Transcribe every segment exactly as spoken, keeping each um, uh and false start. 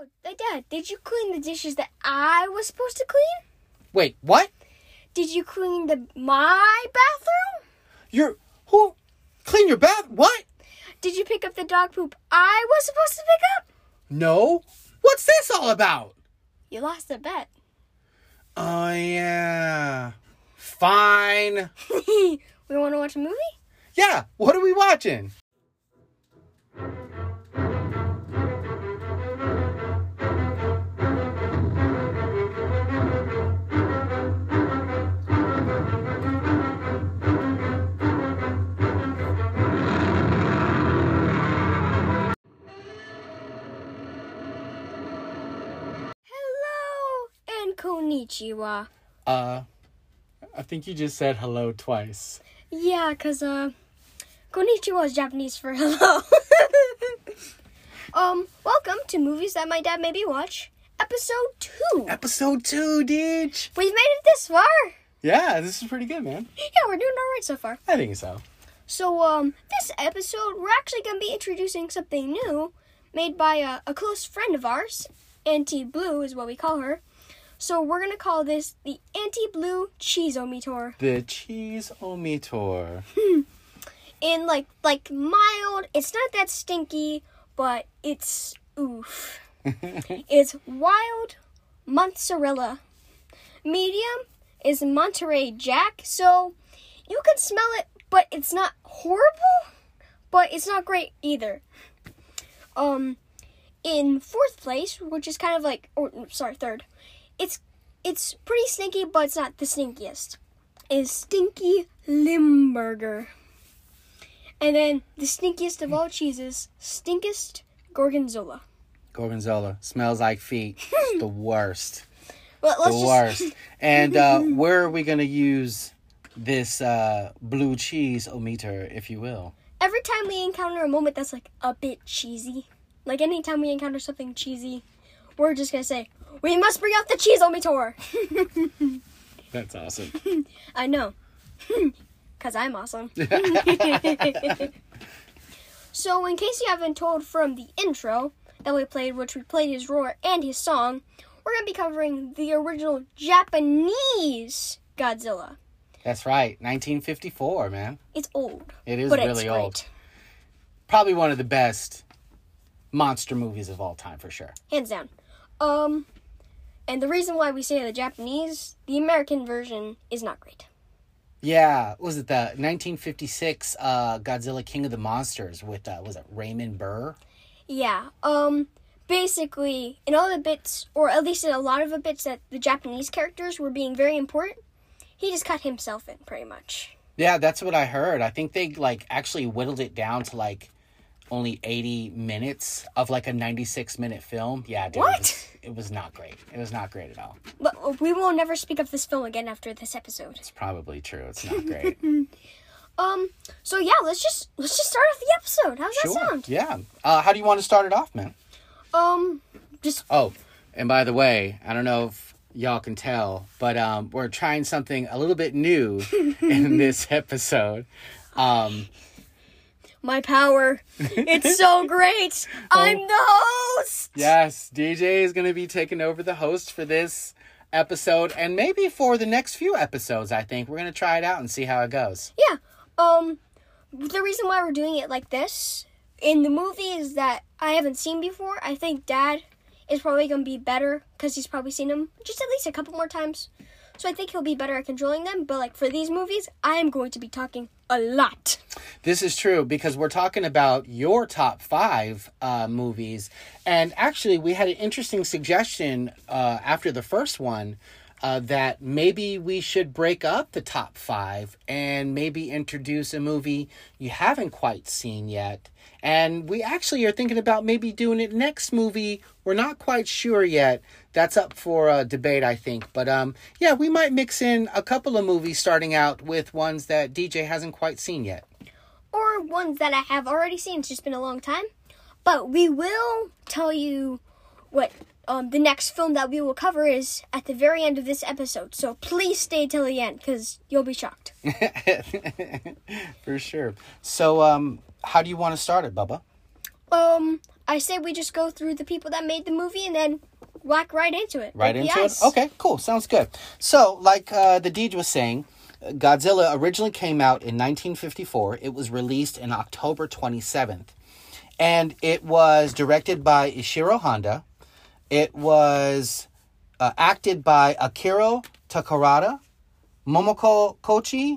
Oh, Dad, did you clean the dishes that I was supposed to clean? Wait, what? Did you clean the my bathroom? You're... Who? Clean your bath? What? Did you pick up the dog poop I was supposed to pick up? No. What's this all about? You lost a bet. Oh, yeah. Fine. We want to watch a movie? Yeah, what are we watching? Hello and konnichiwa. Uh, I think you just said hello twice. Yeah, because, uh, konnichiwa is Japanese for hello. um, welcome to Movies That My Dad Made Me Watch, episode two. Episode two, Deej. We've made it this far. Yeah, this is pretty good, man. Yeah, we're doing all right so far. I think so. So, um, this episode, we're actually going to be introducing something new made by a, a close friend of ours. Auntie Blue is what we call her. So, we're going to call this the Auntie Blue Cheese-O-Meter. The Cheese-O-Meter. In, like, like, mild, it's not that stinky, but it's oof. It's wild mozzarella. Medium is Monterey Jack, so you can smell it, but it's not horrible, but it's not great either. Um, in fourth place, which is kind of like, or sorry, third, it's it's pretty stinky, but it's not the stinkiest, is Stinky Limburger. And then the stinkiest of all cheeses, Stinkest Gorgonzola. Gorgonzola. Smells like feet. It's the worst. Well, let's the just... worst. And uh, where are we going to use this uh, blue cheese-o-meter, if you will? Every time we encounter a moment that's like a bit cheesy, like anytime we encounter something cheesy, we're just going to say, we must bring out the cheese-o-meter. That's awesome. I know. Because I'm awesome. So, in case you haven't told from the intro that we played, which we played his roar and his song, we're going to be covering the original Japanese Godzilla. That's right. nineteen fifty-four, man. It's old. It is but really it's old. Great. Probably one of the best monster movies of all time, for sure. Hands down. Um, and the reason why we say the Japanese, the American version is not great. Yeah, was it the nineteen fifty-six uh, Godzilla King of the Monsters with, uh, was it Raymond Burr? Yeah, um, basically, in all the bits, or at least in a lot of the bits that the Japanese characters were being very important, he just cut himself in, pretty much. Yeah, that's what I heard. I think they, like, actually whittled it down to, like, only eighty minutes of, like, a ninety-six minute film. Yeah, dude. What? It was, it was not great. It was not great at all. But we will never speak of this film again after this episode. It's probably true. It's not great. um, so yeah, let's just, let's just start off the episode. How's Sure. that sound? Yeah. Uh, how do you want to start it off, man? Um, just... Oh, and by the way, I don't know if y'all can tell, but um, we're trying something a little bit new in this episode. Um, My power. It's so great. I'm the host. Yes, D J is going to be taking over the host for this episode and maybe for the next few episodes, I think. We're going to try it out and see how it goes. Yeah. Um, the reason why we're doing it like this, in the movies that I haven't seen before, I think Dad is probably going to be better because he's probably seen them just at least a couple more times. So I think he'll be better at controlling them. But like for these movies, I am going to be talking a lot. This is true because we're talking about your top five uh, movies. And actually, we had an interesting suggestion uh, after the first one uh, that maybe we should break up the top five and maybe introduce a movie you haven't quite seen yet. And we actually are thinking about maybe doing it next movie. We're not quite sure yet. That's up for a debate, I think. But um, yeah, we might mix in a couple of movies starting out with ones that D J hasn't quite seen yet. Or ones that I have already seen. It's just been a long time. But we will tell you what um, the next film that we will cover is at the very end of this episode. So please stay till the end because you'll be shocked. For sure. So um, how do you want to start it, Bubba? Um, I say we just go through the people that made the movie and then whack right into it. Right like into it? Okay, cool. Sounds good. So, like uh, the Deej was saying, Godzilla originally came out in nineteen fifty-four. It was released in October twenty-seventh. And it was directed by Ishiro Honda. It was uh, acted by Akira Takarada, Momoko Kochi,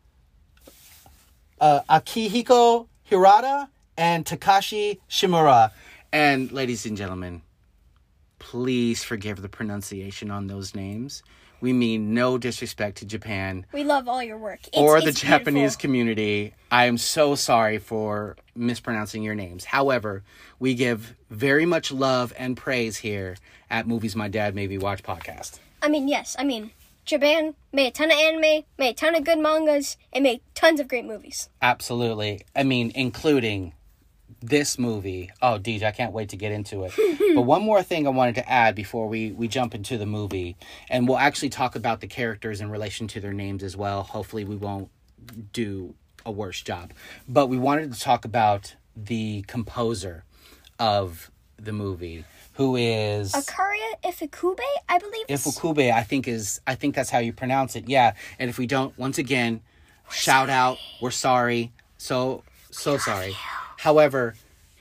uh, Akihiko Hirata, and Takashi Shimura. And ladies and gentlemen, please forgive the pronunciation on those names. We mean no disrespect to Japan. We love all your work. It's, or the it's Japanese beautiful. community. I am so sorry for mispronouncing your names. However, we give very much love and praise here at Movies My Dad Maybe Watch podcast. I mean, yes. I mean, Japan made a ton of anime, made a ton of good mangas, and made tons of great movies. Absolutely. I mean, including this movie. Oh, Deej, I can't wait to get into it. But one more thing I wanted to add before we, we jump into the movie. And we'll actually talk about the characters in relation to their names as well. Hopefully we won't do a worse job. But we wanted to talk about the composer of the movie, who is Akira Ifukube, I believe. Ifukube, I think is I think that's how you pronounce it. Yeah. And if we don't, once again, we're shout sorry. out. We're sorry. So so sorry. You. However,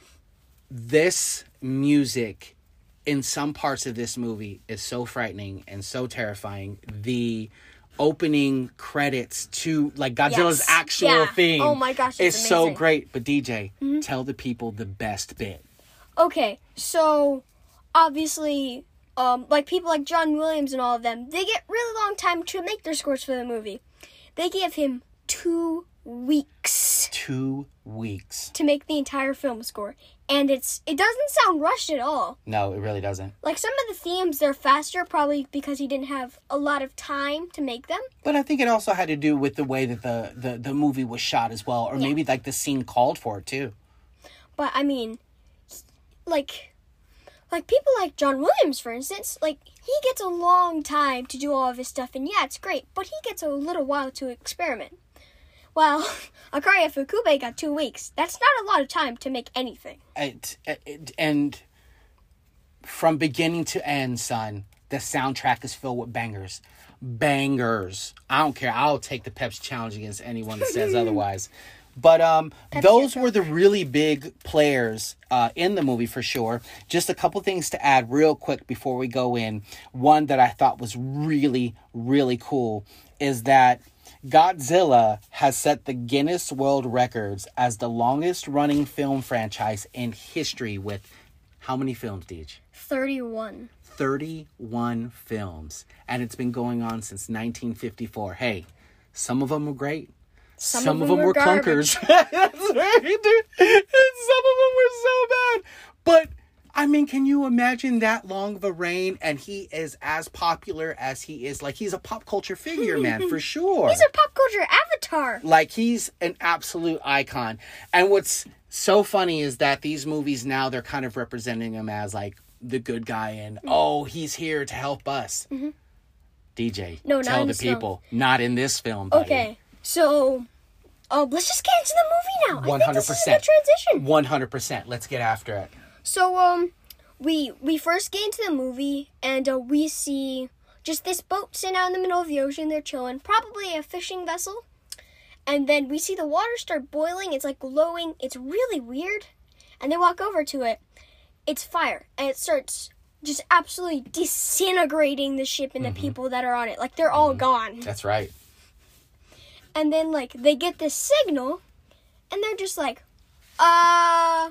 this music in some parts of this movie is so frightening and so terrifying. The opening credits to like Godzilla's yes. actual yeah. theme oh my gosh, is amazing. So great. But D J, mm-hmm. tell the people the best bit. Okay, so obviously, um, like people like John Williams and all of them, they get really long time to make their scores for the movie. They give him two weeks. Two weeks. To make the entire film score. And it's it doesn't sound rushed at all. No, it really doesn't. Like some of the themes, they're faster, probably because he didn't have a lot of time to make them. But I think it also had to do with the way that the, the, the movie was shot as well. Or yeah. maybe like the scene called for it too. But I mean, like, like people like John Williams, for instance, like he gets a long time to do all of his stuff. And yeah, it's great. But he gets a little while to experiment. Well, Akira Ifukube got two weeks. That's not a lot of time to make anything. It, it, and from beginning to end, son, the soundtrack is filled with bangers. Bangers. I don't care. I'll take the Pepsi challenge against anyone that says otherwise. But um, those were the really big players uh, in the movie for sure. Just a couple things to add real quick before we go in. One that I thought was really, really cool is that Godzilla has set the Guinness World Records as the longest running film franchise in history with how many films, Deej? thirty-one. thirty-one films. And it's been going on since nineteen fifty-four. Hey, some of them were great. Some, some of them, them were clunkers. That's right, dude. And some of them were so bad. But I mean, can you imagine that long of a reign? And he is as popular as he is. Like, he's a pop culture figure, man, for sure. He's a pop culture avatar. Like, he's an absolute icon. And what's so funny is that these movies now, they're kind of representing him as, like, the good guy. And, mm-hmm. oh, he's here to help us. Mm-hmm. D J, no, tell the people. Film. Not in this film, buddy. Okay, so uh, let's just get into the movie now. one hundred percent. I think this is a good transition. one hundred percent. Let's get after it. So, um, we we first get into the movie, and uh, we see just this boat sitting out in the middle of the ocean. They're chilling, probably a fishing vessel. And then we see the water start boiling. It's like glowing. It's really weird. And they walk over to it. It's fire, and it starts just absolutely disintegrating the ship and the mm-hmm. people that are on it. Like, they're mm-hmm. all gone. That's right. And then, like, they get this signal, and they're just like, uh...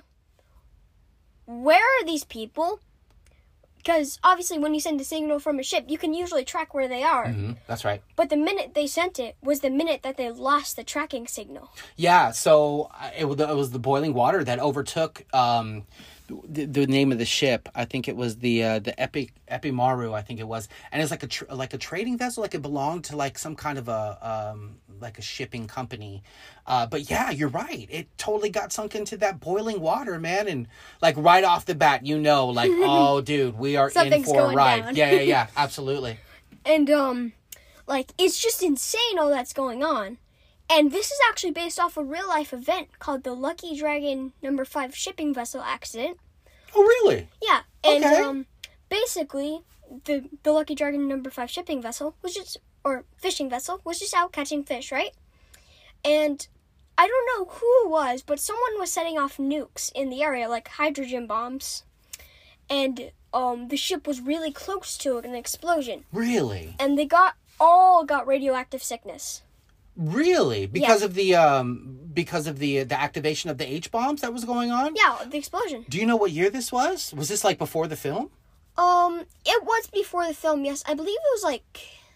where are these people? Because obviously when you send a signal from a ship, you can usually track where they are. Mm-hmm. That's right. But the minute they sent it was the minute that they lost the tracking signal. Yeah, so it was the, it was the boiling water that overtook um, the, the name of the ship. I think it was the uh, the Epi Epimaru. I think it was, and it's like a tr- like a trading vessel. Like it belonged to like some kind of a um, like a shipping company. Uh, but yeah, you're right. It totally got sunk into that boiling water, man. And like right off the bat, you know, like, oh, dude, we are in for a ride. Down. yeah, yeah, yeah, absolutely. And um, like it's just insane all that's going on. And this is actually based off a real life event called the Lucky Dragon Number Five shipping vessel accident. Oh, really? Yeah, and Okay. um, basically, the the Lucky Dragon number five shipping vessel was just, or fishing vessel was just out catching fish, right? And I don't know who it was, but someone was setting off nukes in the area, like hydrogen bombs, and um, the ship was really close to an explosion, Really? and they got all got radioactive sickness. Really? Because of the um because of the the activation of the H bombs that was going on? Yeah, the explosion. Do you know what year this was? Was this like before the film? Um, it was before the film. Yes, I believe it was like.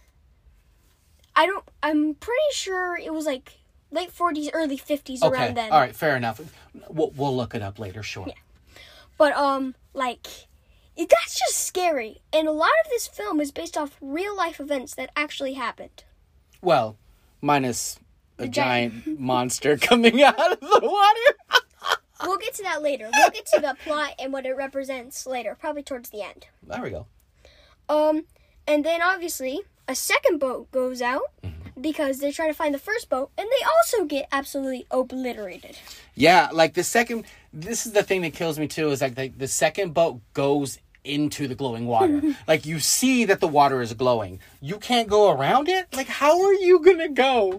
I don't. I'm pretty sure it was like late forties, early fifties, Okay. around then. All right, fair enough. We'll, we'll look it up later, sure. Yeah. But um, like, it, that's just scary, and a lot of this film is based off real life events that actually happened. Well, minus a The giant, giant- monster coming out of the water. We'll get to that later. We'll get to the plot and what it represents later, probably towards the end. There we go. Um, and then obviously a second boat goes out Mm-hmm. because they try to find the first boat, and they also get absolutely obliterated. Yeah, like the second, this is the thing that kills me too, is like the, the second boat goes into the glowing water. Like you see that the water is glowing. You can't go around it? Like how are you going to go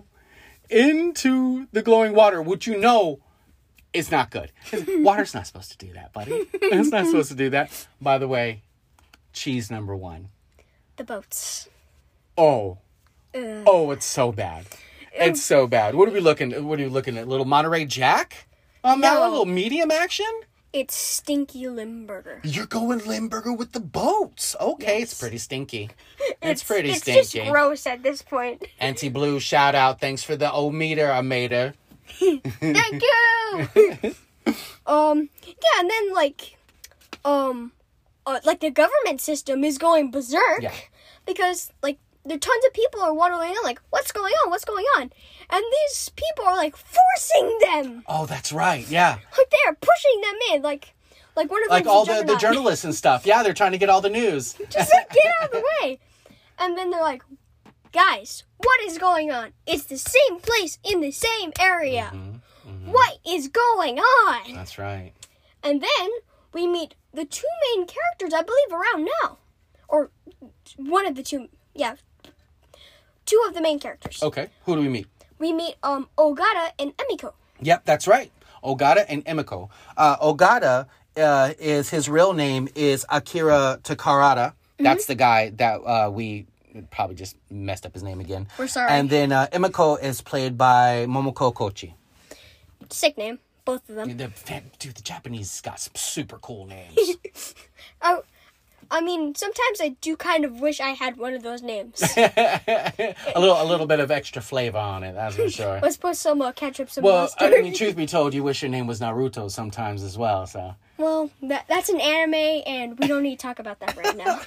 into the glowing water, which you know is not good? 'Cause water's not supposed to do that, buddy. It's not supposed to do that. By the way, cheese number one. The boats. Oh. Ugh. Oh, it's so bad. It's so bad. What are we looking at? What are you looking at? Little Monterey Jack? On that No. one? A little medium action? It's Stinky Limburger. You're going Limburger with the boats. Okay, Yes. it's pretty stinky. It's, pretty it's stinky. It's just gross at this point. Auntie Blue, shout out. Thanks for the old meter I made her. Thank you. um, yeah, and then like, um, uh, like the government system is going berserk Yeah. because like there tons of people are wondering like, what's going on? What's going on? And these people are like forcing them, Oh, that's right. Yeah. like they are pushing them in, like, like one of Like them's all a the, the juggernaut. journalists and stuff. Yeah, they're trying to get all the news. Just like get out of the way. And then they're like, guys, what is going on? It's the same place in the same area. Mm-hmm, What is going on? That's right. And then we meet the two main characters, I believe, around now. Or one of the two, yeah. Two of the main characters. Okay, who do we meet? We meet um Ogata and Emiko. Yep, that's right. Ogata and Emiko. Uh, Ogata, uh, is his real name is Akira Takarada. That's the guy that uh, we probably just messed up his name again. We're sorry. And then uh, Emiko is played by Momoko Kochi. Sick name, both of them. The, dude, the Japanese got some super cool names. Oh, I mean, sometimes I do kind of wish I had one of those names. a little, a little bit of extra flavor on it, that's for sure. Let's put some uh, ketchup, some Well, mustard. I mean, truth be told, you wish your name was Naruto sometimes as well. So Well, that that's an anime, and we don't need to talk about that right now.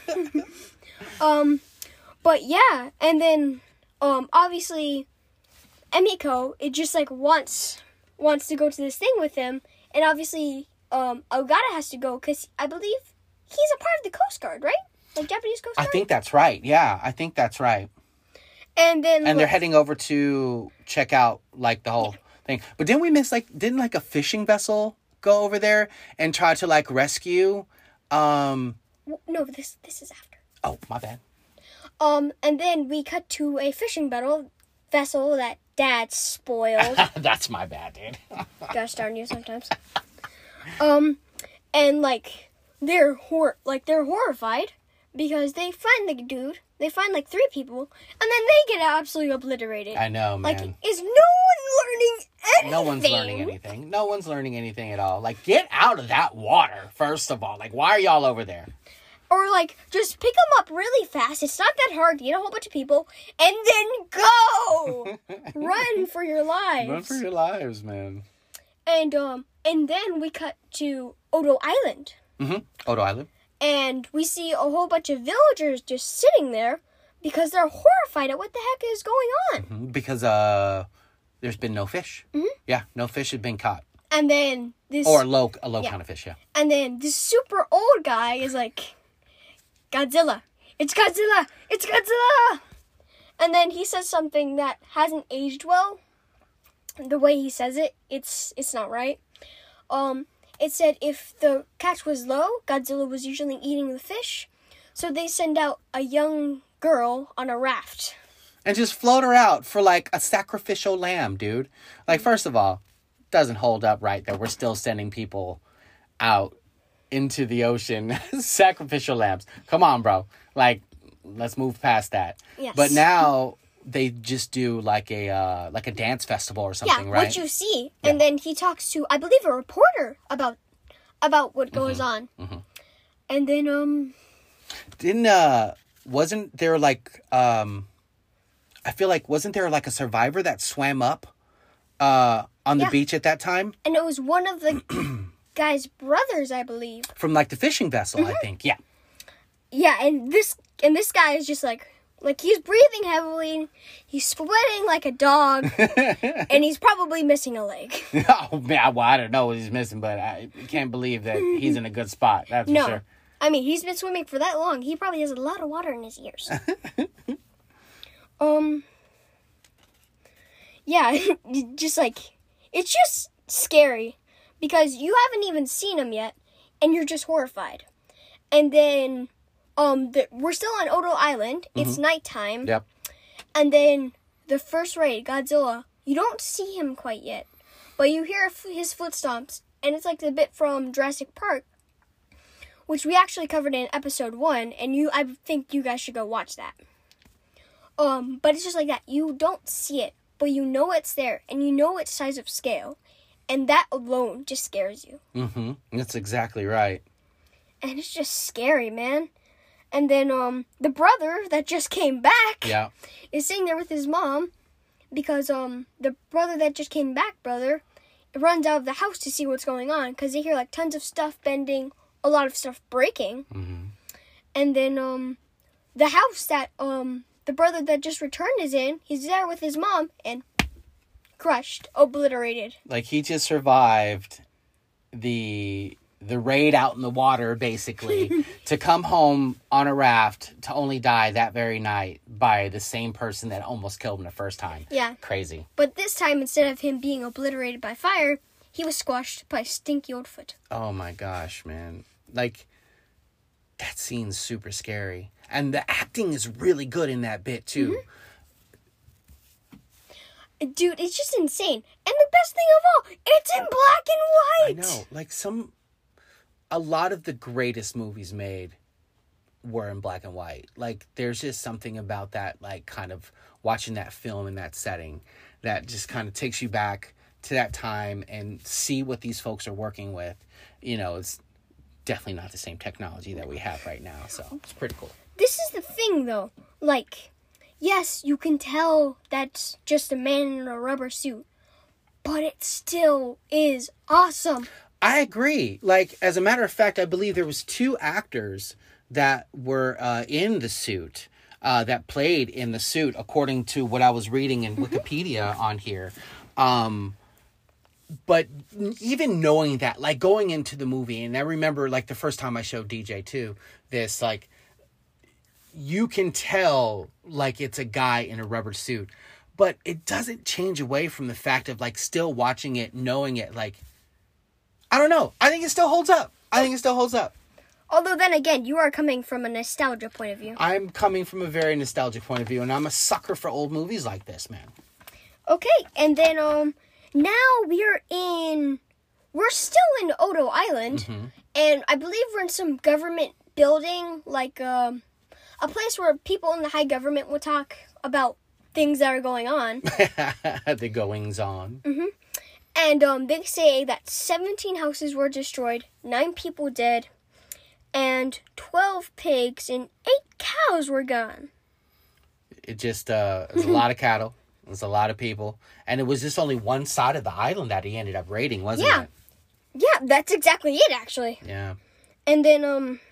um, but yeah, and then um, obviously, Emiko it just like wants wants to go to this thing with him, and obviously, um, Ogata has to go because I believe he's a part of the Coast Guard, right? Like Japanese Coast I Guard. think that's right. Yeah, I think that's right. And then And they're like, heading over to check out like the whole thing. But didn't we miss like didn't like a fishing vessel go over there and try to like rescue? Um. w- no, this this is after. Oh, my bad. Um, and then we cut to a fishing vessel vessel that Dad spoiled. That's my bad, dude. Gosh darn you sometimes. Um, and like they're hor like they're horrified because they find the dude. They find like three people, and then they get absolutely obliterated. I know, man. Like, is no one learning anything? No one's learning anything. No one's learning anything at all. Like, get out of that water, first of all. Like, why are y'all over there? Or like, just pick them up really fast. It's not that hard to get a whole bunch of people, and then go, run for your lives. Run for your lives, man. And um, and then we cut to Odo Island. Mm-hmm. Odo Island. And we see a whole bunch of villagers just sitting there because they're horrified at what the heck is going on. Mm-hmm. Because uh, there's been no fish. Mhm. Yeah, no fish had been caught. And then this Or low, a low Yeah. kind of fish, yeah. and then this super old guy is like, Godzilla. It's Godzilla. It's Godzilla. And then he says something that hasn't aged well. The way he says it, it's it's not right. Um it said if the catch was low, Godzilla was usually eating the fish. So they send out a young girl on a raft. And just float her out for like a sacrificial lamb, dude. Like, first of all, doesn't hold up right that we're still sending people out into the ocean. Sacrificial lambs. Come on, bro. Like, let's move past that. Yes. But now they just do like a uh, like a dance festival or something, yeah, right? what you see. Yeah. And then he talks to, I believe, a reporter about about what goes mm-hmm. on. Mm-hmm. And then, um... Didn't, uh... Wasn't there, like, um... I feel like, wasn't there, like, a survivor that swam up uh, on the yeah. beach at that time? And it was one of the guy's brothers, I believe. From, like, the fishing vessel, mm-hmm. I think. Yeah. Yeah, and this and this guy is just, like... Like, he's breathing heavily, he's sweating like a dog, and he's probably missing a leg. Oh, man, well, I don't know what he's missing, but I can't believe that he's in a good spot, that's no. for sure. I mean, he's been swimming for that long. He probably has a lot of water in his ears. um, yeah, just like, it's just scary, because you haven't even seen him yet, and you're just horrified. And then... Um, the, we're still on Odo Island. It's mm-hmm. nighttime. Yep. And then the first raid, Godzilla, you don't see him quite yet. But you hear his footsteps. And it's like the bit from Jurassic Park, which we actually covered in episode one. And you, I think you guys should go watch that. Um, but it's just like that. You don't see it, but you know it's there. And you know its size of scale. And that alone just scares you. Mm-hmm. That's exactly right. And it's just scary, man. And then um, the brother that just came back yeah. is sitting there with his mom because um, the brother that just came back, brother, runs out of the house to see what's going on because they hear like tons of stuff bending, a lot of stuff breaking. Mm-hmm. And then um, the house that um, the brother that just returned is in, he's there with his mom and crushed, obliterated. Like he just survived the... the raid out in the water, basically, to come home on a raft to only die that very night by the same person that almost killed him the first time. Yeah. Crazy. But this time, instead of him being obliterated by fire, he was squashed by a stinky old foot. Oh my gosh, man. Like, that scene's super scary. And the acting is really good in that bit, too. Mm-hmm. Dude, it's just insane. And the best thing of all, it's in black and white! I know. Like, some... A lot of the greatest movies made were in black and white. Like, there's just something about that, like, kind of watching that film in that setting that just kind of takes you back to that time and see what these folks are working with. You know, it's definitely not the same technology that we have right now, so it's pretty cool. This is the thing, though. Like, yes, you can tell that's just a man in a rubber suit, but it still is awesome. I agree. Like, as a matter of fact, I believe there was two actors that were uh, in the suit, uh, that played in the suit, according to what I was reading in Wikipedia on here. Um, but even knowing that, like, going into the movie, and I remember, like, the first time I showed D J, too, this, like, you can tell, like, it's a guy in a rubber suit. But it doesn't change away from the fact of, like, still watching it, knowing it, like... I don't know. I think it still holds up. I think it still holds up. Although then again, you are coming from a nostalgia point of view. I'm coming from a very nostalgic point of view, and I'm a sucker for old movies like this, man. Okay, and then um, now we are in, we're still in Odo Island, mm-hmm. and I believe we're in some government building, like um, a place where people in the high government will talk about things that are going on. The goings on. Mm-hmm. And um, they say that seventeen houses were destroyed, nine people dead, and twelve pigs and eight cows were gone. It just, uh, it was a lot of cattle. It was a lot of people. And it was just only one side of the island that he ended up raiding, wasn't yeah. it? Yeah, that's exactly it, actually. Yeah. And then, um,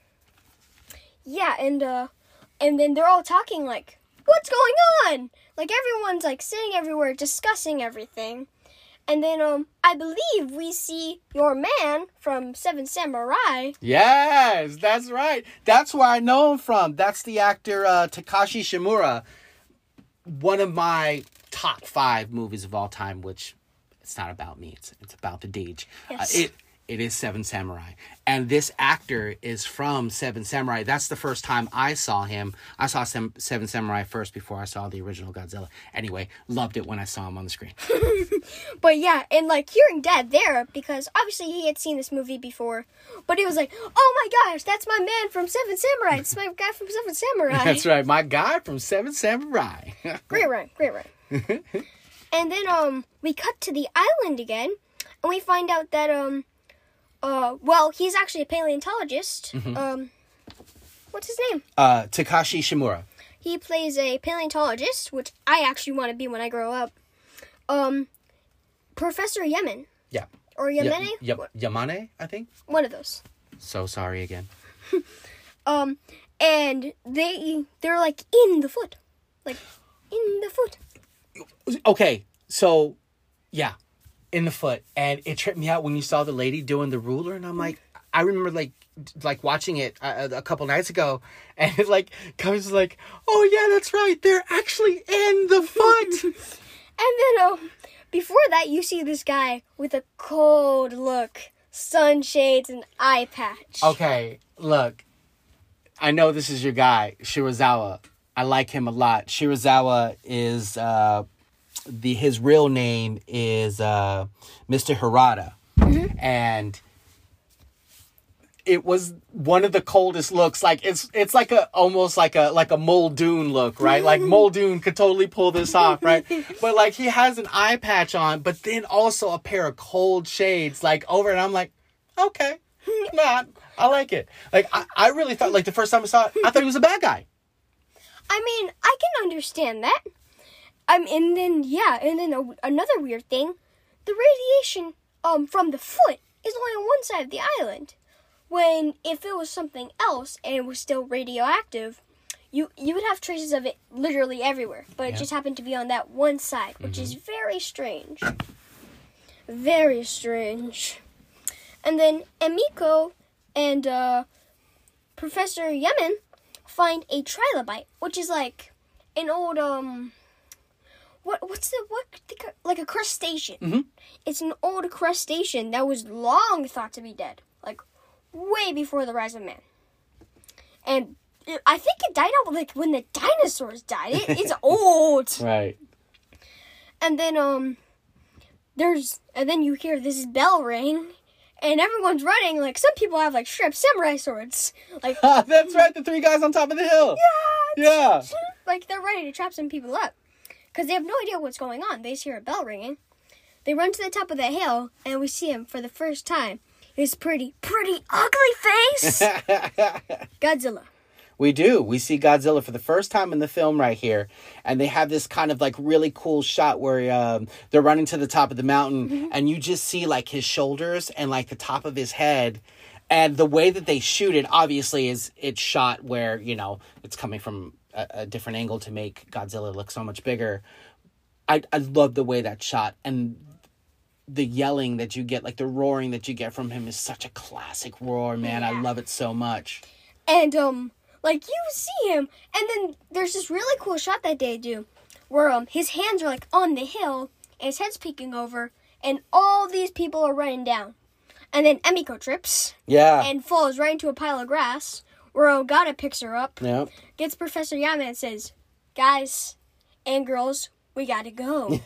yeah, and, uh, and then they're all talking like, what's going on? Like, everyone's, like, sitting everywhere discussing everything. And then, um, I believe we see your man from Seven Samurai. Yes, that's right. That's where I know him from. That's the actor, uh, Takashi Shimura. One of my top five movies of all time, which it's not about me. It's it's about the Deej. Yes. Uh, it it is Seven Samurai. And this actor is from Seven Samurai. That's the first time I saw him. I saw Sem- Seven Samurai first before I saw the original Godzilla. Anyway, loved it when I saw him on the screen. But yeah, and like hearing Dad there, because obviously he had seen this movie before, but he was like, oh my gosh, that's my man from Seven Samurai. It's my guy from Seven Samurai. That's right, my guy from Seven Samurai. Great run, great run. And then um, we cut to the island again, and we find out that, um, uh, well, he's actually a paleontologist. Mm-hmm. Um, what's his name? Uh, Takashi Shimura. He plays a paleontologist, which I actually want to be when I grow up. Um, Professor Yemen. Yeah. Or Yemene? Y- y- Yamane, I think. One of those. So sorry again. um, and they, they're like in the foot. Like, in the foot. Okay, so, yeah. In the foot, and it tripped me out when you saw the lady doing the ruler, and I'm like, I remember like like watching it a, a couple nights ago, and it like comes like, oh yeah, that's right, they're actually in the foot. And then um, before that, you see this guy with a cold look, sunshades, and eye patch. Okay, look, I know this is your guy, Shirazawa. I like him a lot. Shirazawa is uh. The his real name is uh, Mister Harada, mm-hmm. and it was one of the coldest looks. Like it's it's like a almost like a like a Muldoon look, right? Like Muldoon could totally pull this off, right? But like he has an eye patch on, but then also a pair of cold shades like over, and I'm like, okay, nah, I like it. Like I, I really thought like the first time I saw it, I thought he was a bad guy. I mean, I can understand that. Um, and then, yeah, and then a, another weird thing, the radiation um from the foot is only on one side of the island. When if it was something else and it was still radioactive, you you would have traces of it literally everywhere. But it yeah. just happened to be on that one side, which mm-hmm. is very strange. Very strange. And then Emiko and uh, Professor Yemen find a trilobite, which is like an old, um... What what's the what the, like a crustacean? Mm-hmm. It's an old crustacean that was long thought to be dead, like way before the rise of man. And it, I think it died out like when the dinosaurs died. It, it's old, right? And then um, there's and then you hear this bell ring, and everyone's running. Like some people have like straight samurai swords. Like that's right, the three guys on top of the hill. Yeah, yeah. Like they're ready to trap some people up. Because they have no idea what's going on. They just hear a bell ringing. They run to the top of the hill, and we see him for the first time. His pretty, pretty ugly face. Godzilla. We do. We see Godzilla for the first time in the film right here. And they have this kind of like really cool shot where um, they're running to the top of the mountain, mm-hmm. and you just see like his shoulders and like the top of his head. And the way that they shoot it, obviously, is it's shot where, you know, it's coming from a, a different angle to make Godzilla look so much bigger. I I love the way that's shot. And the yelling that you get, like the roaring that you get from him is such a classic roar, man. Yeah. I love it so much. And, um, like, you see him, and then there's this really cool shot that they do where um his hands are, like, on the hill, and his head's peeking over, and all these people are running down. And then Emiko trips. Yeah. And falls right into a pile of grass, where Ogata picks her up, yep. gets Professor Yama and says, guys and girls, we gotta go.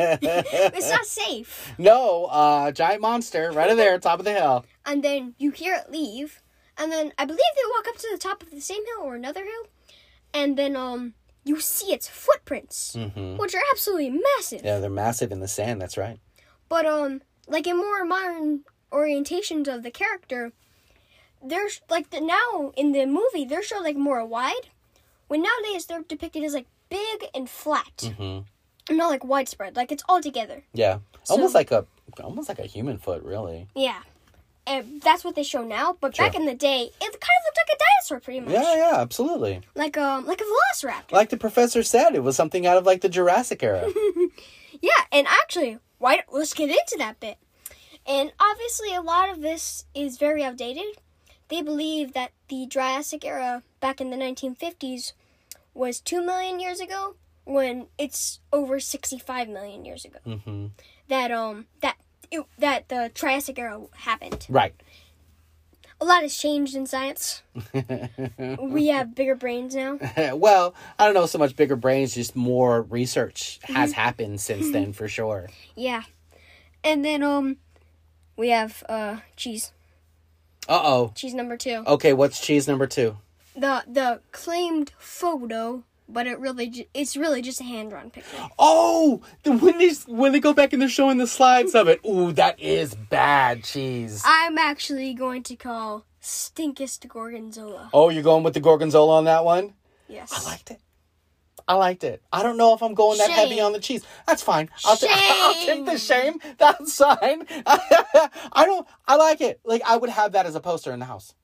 It's not safe. No, uh, giant monster right there, top of the hill. And then you hear it leave, and then I believe they walk up to the top of the same hill or another hill, and then um you see its footprints, mm-hmm. which are absolutely massive. Yeah, they're massive in the sand, that's right. But um, like in more modern orientations of the character, they're like the, now in the movie they're shown like more wide, when nowadays they're depicted as like big and flat, mm-hmm. not like widespread. Like it's all together. Yeah, so, almost like a almost like a human foot, really. Yeah, and that's what they show now. But sure. Back in the day, it kind of looked like a dinosaur, pretty much. Yeah, yeah, absolutely. Like um, like a velociraptor. Like the professor said, it was something out of like the Jurassic era. Yeah, and actually, why? Let's get into that bit. And obviously, a lot of this is very outdated. They believe that the Jurassic era back in the nineteen fifties was two million years ago, when it's over sixty-five million years ago. Mm-hmm. That um that it, that the Triassic era happened. Right. A lot has changed in science. We have bigger brains now. Well, I don't know so much bigger brains, just more research has happened since then, for sure. Yeah. And then um, we have uh cheese. Uh-oh. Cheese number two. Okay, what's cheese number two? The the claimed photo, but it really ju- it's really just a hand-drawn picture. Oh, the, when they when they go back and they're showing the slides of it. Ooh, that is bad cheese. I'm actually going to call Stinkest Gorgonzola. Oh, you're going with the gorgonzola on that one? Yes. I liked it. I liked it. I don't know if I'm going that Shame. heavy on the cheese. That's fine. I'll, t- I'll take Shame. the shame. That's fine. I don't. I like it. Like, I would have that as a poster in the house.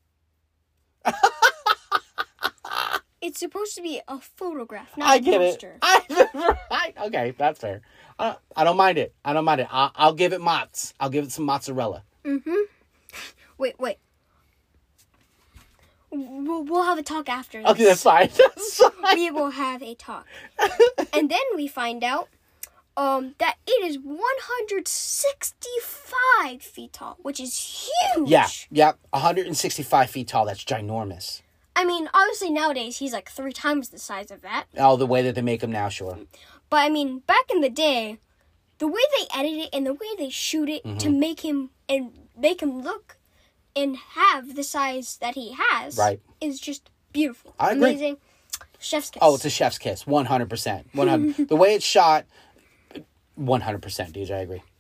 It's supposed to be a photograph, not I a get poster. it. I, right. Okay, that's fair. I, I don't mind it. I don't mind it. I'll, I'll give it mozz. I'll give it some mozzarella. Mm-hmm. Wait, wait. We'll, we'll have a talk after this. Okay, that's fine. That's fine. We will have a talk. And then we find out um, that it is one hundred sixty-five feet tall, which is huge. Yeah, yeah. one hundred sixty-five feet tall. That's ginormous. I mean, obviously nowadays he's like three times the size of that. Oh, the way that they make them now, sure. But I mean, back in the day, the way they edit it and the way they shoot it Mm-hmm. to make him and make him look and have the size that he has Right. is just beautiful. I agree. Amazing. Chef's kiss. Oh, it's a chef's kiss. one hundred percent. one hundred The way it's shot, one hundred percent, D J, I agree.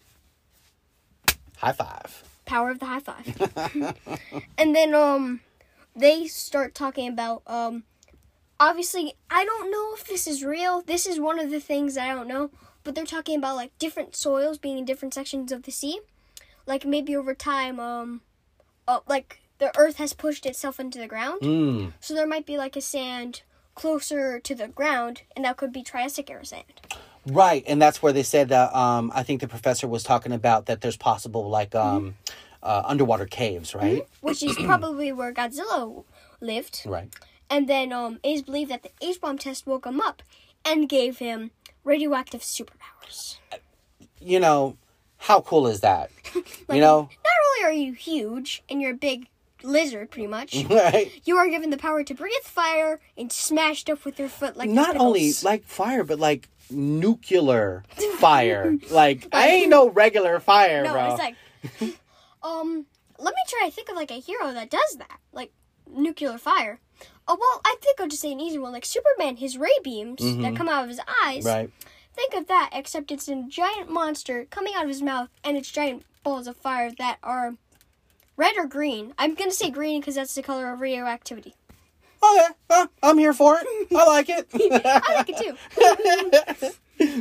High five. Power of the high five. And then um they start talking about um obviously I don't know if this is real. This is one of the things that I don't know, but they're talking about like different soils being in different sections of the sea. Like maybe over time um uh, like the earth has pushed itself into the ground. Mm. So there might be like a sand closer to the ground, and that could be Triassic era sand. Right, and that's where they said that, um, I think the professor was talking about that there's possible, like, um, uh, underwater caves, right? Which is probably where Godzilla lived. Right. And then um, it is believed that the H-bomb test woke him up and gave him radioactive superpowers. You know, how cool is that? Like, you know? Not only are you huge, and you're a big lizard, pretty much, Right. you are given the power to breathe fire and smash stuff with your foot like Not pickles. only, like, fire, but, like, nuclear fire. Like, I ain't no regular fire, No, bro. it's like... um, let me try to think of, like, a hero that does that. Like, nuclear fire. Oh, well, I think I'll just say an easy one. Like, Superman, his ray beams Mhm. that come out of his eyes. Right. Think of that, except it's a giant monster coming out of his mouth, and it's giant balls of fire that are red or green. I'm going to say green because that's the color of radioactivity. Okay, uh, I'm here for it. I like it. I like it too.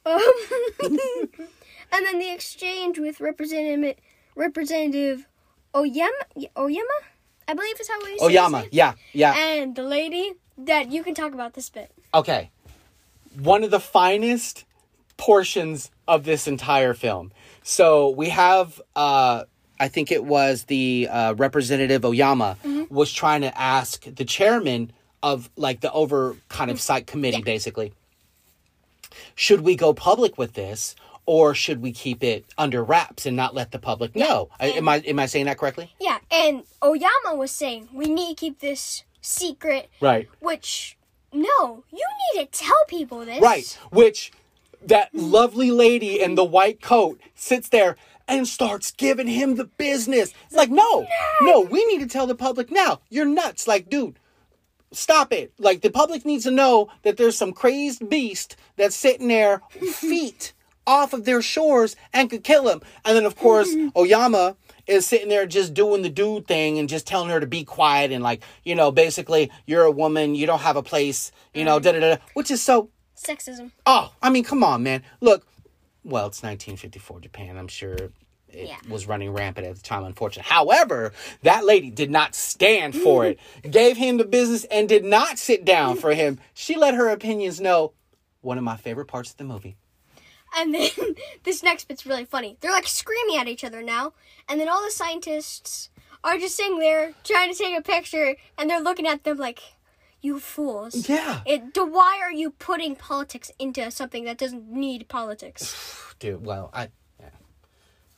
um, and then the exchange with Representative Representative Oyama, Oyama, I believe is how we say Oyama, it. yeah, yeah. And the lady that you can talk about this bit. Okay. One of the finest portions of this entire film. So we have, uh, I think it was the uh, Representative Oyama Mm-hmm. was trying to ask the chairman of like the over kind of site committee, Yeah. basically, should we go public with this or should we keep it under wraps and not let the public know? I, am I am I saying that correctly? Yeah, and Oyama was saying, we need to keep this secret, Right. which, no, you need to tell people this. Right. Which that lovely lady in the white coat sits there and starts giving him the business. It's like, no, no, we need to tell the public now. You're nuts. Like, dude, stop it. Like, the public needs to know that there's some crazed beast that's sitting there feet off of their shores and could kill him. And then, of course, Oyama is sitting there just doing the dude thing and just telling her to be quiet and, like, you know, basically, you're a woman, you don't have a place, you know, da da da, which is so... Sexism. Oh, I mean, come on, man. Look, well, it's nineteen fifty-four Japan. I'm sure it Yeah. was running rampant at the time, unfortunately. However, that lady did not stand for it, gave him the business, and did not sit down for him. She let her opinions know. One of my favorite parts of the movie. And then this next bit's really funny. They're like screaming at each other now, and then all the scientists are just sitting there trying to take a picture, and they're looking at them like, you fools. Yeah. It, d- why are you putting politics into something that doesn't need politics? Dude, well, I... Yeah.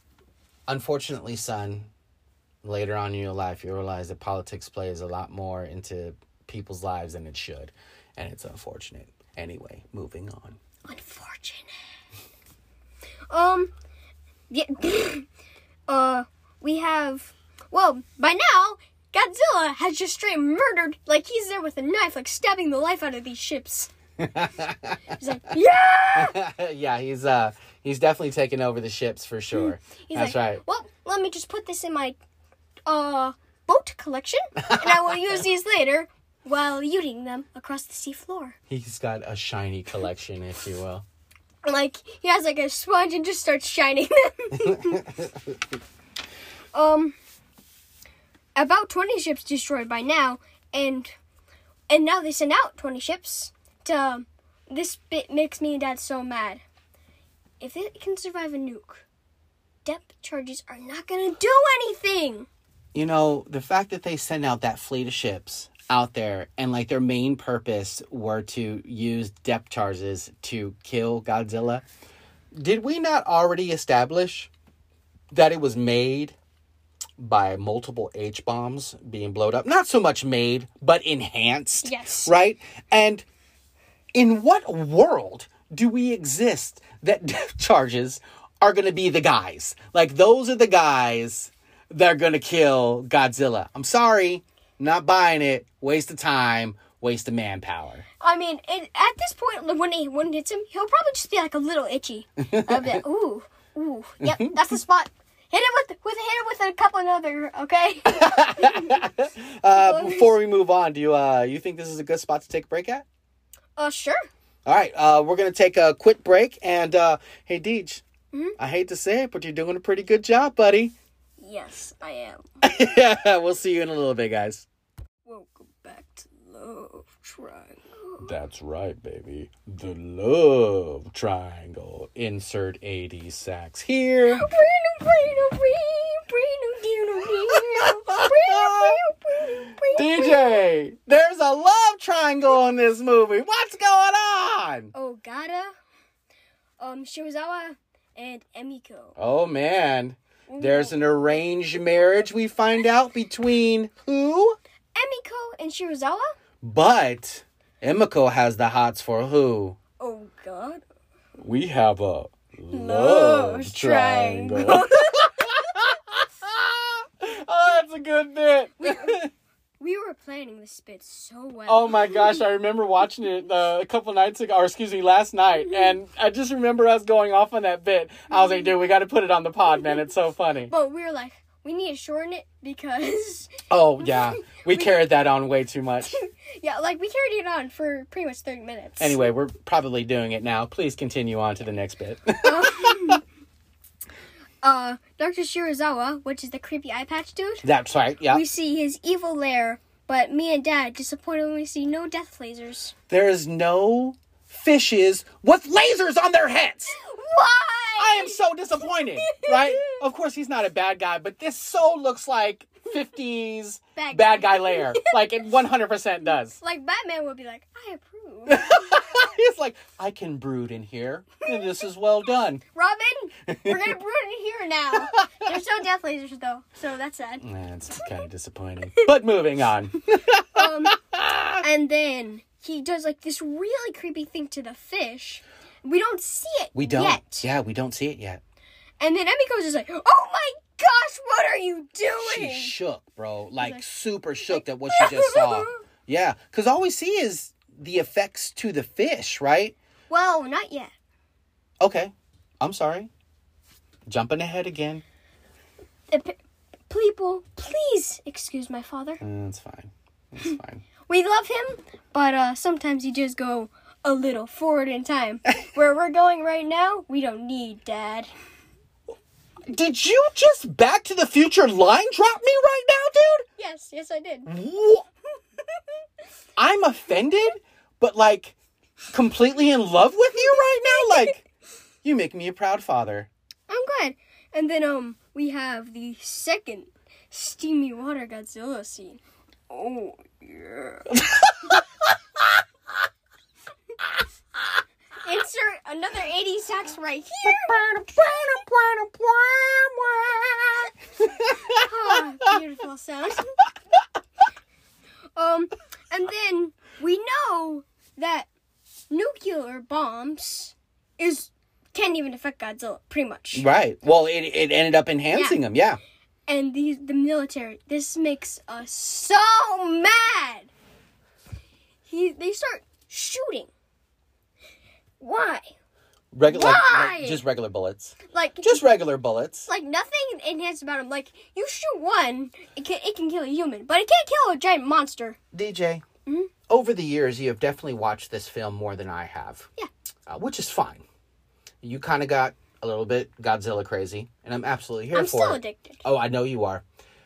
unfortunately, son, later on in your life, you realize that politics plays a lot more into people's lives than it should. And it's unfortunate. Anyway, moving on. Unfortunate. Um, yeah, uh, we have, well, by now, Godzilla has just straight murdered, like, he's there with a knife, like, stabbing the life out of these ships. He's like, yeah! Yeah, he's, uh, he's definitely taken over the ships for sure. He's That's like, right. Well, let me just put this in my, uh, boat collection, and I will use these later while eating them across the seafloor. He's got a shiny collection, if you will. Like, he has, like, a sponge and just starts shining them. um, about twenty ships destroyed by now, and and now they send out twenty ships to, this bit makes me and Dad so mad. If it can survive a nuke, depth charges are not going to do anything. You know, the fact that they send out that fleet of ships out there and like their main purpose were to use depth charges to kill Godzilla. Did we not already establish that it was made by multiple H-bombs being blown up? Not so much made, but enhanced. Yes. Right? And in what world do we exist that depth charges are going to be the guys? Like, those are the guys that are going to kill Godzilla. I'm sorry. Not buying it. Waste of time. Waste of manpower. I mean, it, at this point, when he when it hits him, he'll probably just be like a little itchy. I'll be like, ooh, ooh, yep, that's the spot. Hit it with with hit it with a couple another, okay? uh, before we move on, do you uh you think this is a good spot to take a break at? Uh, sure. All right, uh, we're gonna take a quick break, and uh, hey, Deej, mm-hmm. I hate to say it, but you're doing a pretty good job, buddy. Yes, I am. Yeah, we'll see you in a little bit, guys. Welcome back to Love Triangle. That's right, baby. The Love Triangle. Insert eighties sax here. D J, there's a love triangle in this movie. What's going on? Ogata, um, Shirazawa, and Emiko. Oh, man. There's an arranged marriage, we find out, between who? Emiko and Shirazawa? But Emiko has the hots for who? Oh, God. We have a love, love triangle. triangle. Oh, that's a good bit. we, we were planning this bit so well. Oh my gosh, I remember watching it uh, a couple nights ago, or excuse me, last night, and I just remember us going off on that bit. I was like, dude, we got to put it on the pod, man. It's so funny. But we were like, we need to shorten it because... Oh, yeah. We, We- carried that on way too much. yeah, like, we carried it on for pretty much thirty minutes. Anyway, we're probably doing it now. Please continue on to the next bit. um, uh, Doctor Shirazawa, which is the creepy eye patch dude. That's right, yeah. We see his evil lair, but me and Dad disappointed when we see no death lasers. There is no fishes with lasers on their heads. Why? I am so disappointed, right? Of course, he's not a bad guy, but this so looks like fifties Bad bad, guy. guy lair. Like, it one hundred percent does. Like, Batman would be like, I approve. He's like, I can brood in here, and this is well done. Robin, we're gonna brood in here now. There's no death lasers, though, so that's sad. That's kind of disappointing. But moving on. Um, and then he does, like, this really creepy thing to the fish. We don't see it We don't. yet. Yeah, we don't see it yet. And then Emiko's just like, oh my gosh, what are you doing? She's shook, bro. Like, like- super shook at what she just saw. Yeah, because all we see is the effects to the fish, right? Well, not yet. Okay. I'm sorry. Jumping ahead again. Uh, p- People, please excuse my father. Uh, That's fine. That's fine. We love him, but uh, sometimes he just go a little forward in time. Where we're going right now, we don't need Dad. Did you just Back to the Future line drop me right now, dude? Yes, yes, I did. Wha- I'm offended, but like completely in love with you right now. Like, you make me a proud father. I'm glad. And then um, we have the second steamy water Godzilla scene. Oh yeah. Insert another eighties sax right here. Bell sound. um, and then we know that nuclear bombs is can't even affect Godzilla, pretty much. Right. Well, it it ended up enhancing Yeah. him, yeah. And the the military, this makes us so mad. He they start shooting. Why? Regular, Why? like, just regular bullets. Like Just regular bullets. like nothing enhanced about him. Like you shoot one, it can it can kill a human, but it can't kill a giant monster. D J, Mhm. over the years, you have definitely watched this film more than I have. Yeah. Uh, which is fine. You kind of got a little bit Godzilla crazy, and I'm absolutely here I'm for still it. addicted. Oh, I know you are.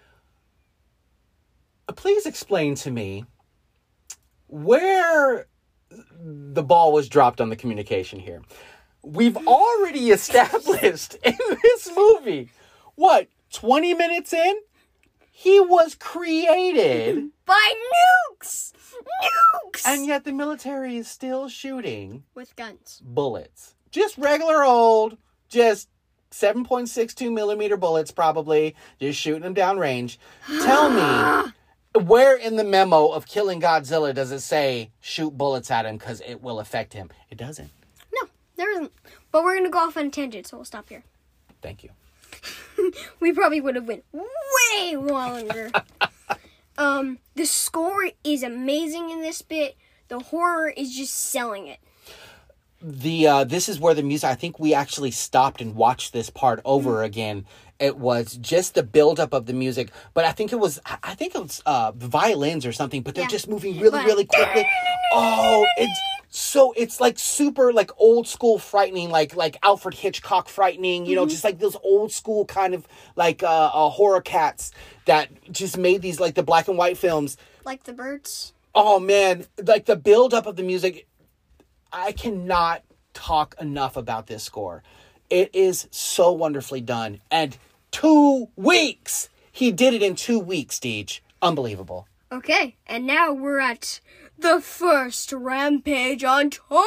Uh, Please explain to me where the ball was dropped on the communication here. We've already established in this movie, what, twenty minutes in? He was created, By nukes, nukes, and yet the military is still shooting with guns. bullets. Just regular old, just seven point six two millimeter bullets, probably, just shooting them down range. Tell me, where in the memo of killing Godzilla does it say shoot bullets at him because it will affect him? It doesn't. No, there isn't. But we're gonna go off on a tangent, so we'll stop here. Thank you. We probably would have went way longer. um, the score is amazing in this bit. The horror is just selling it. The uh, this is where the music. I think we actually stopped and watched this part over again. It was just the buildup of the music, but I think it was. I think it was uh, the violins or something. But they're Yeah. just moving really, But- really quickly. Oh, it's so it's like super like old school frightening, like like Alfred Hitchcock frightening. You know, just like those old school kind of like uh, uh, horror cats that just made these like the black and white films. Like the birds. Oh man, like the buildup of the music. I cannot talk enough about this score. It is so wonderfully done. And two weeks! He did it in two weeks, Deej. Unbelievable. Okay, and now we're at the first rampage on Tokyo.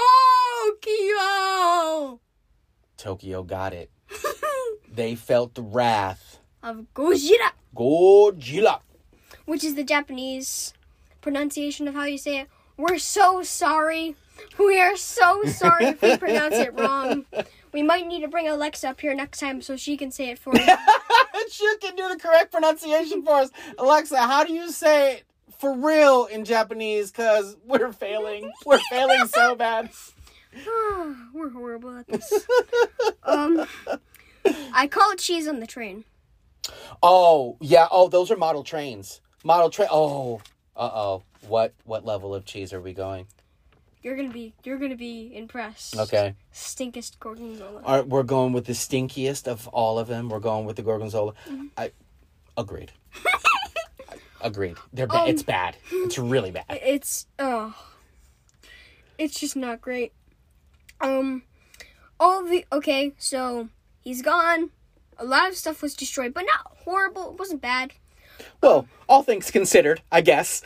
Tokyo got it. They felt the wrath. Of Gojira, Godzilla. which is the Japanese pronunciation of how you say it. We're so sorry. We are so sorry if we pronounce it wrong. We might need to bring Alexa up here next time so she can say it for you. She can do the correct pronunciation for us. Alexa, how do you say it for real in Japanese? Because we're failing. We're failing so bad. We're horrible at this. Um, I call it cheese on the train. Oh, yeah. Oh, those are model trains. Model train. Oh, uh-oh. What what level of cheese are we going? You're gonna be you're gonna be impressed. Okay. Stinkest gorgonzola. All right, we're going with the stinkiest of all of them. We're going with the gorgonzola. Mm-hmm. I agreed. Agreed. They're ba- Um, it's bad. It's really bad. It's oh, it's just not great. Um, all the okay, so he's gone. A lot of stuff was destroyed, but not horrible. It wasn't bad. Well, all things considered, I guess.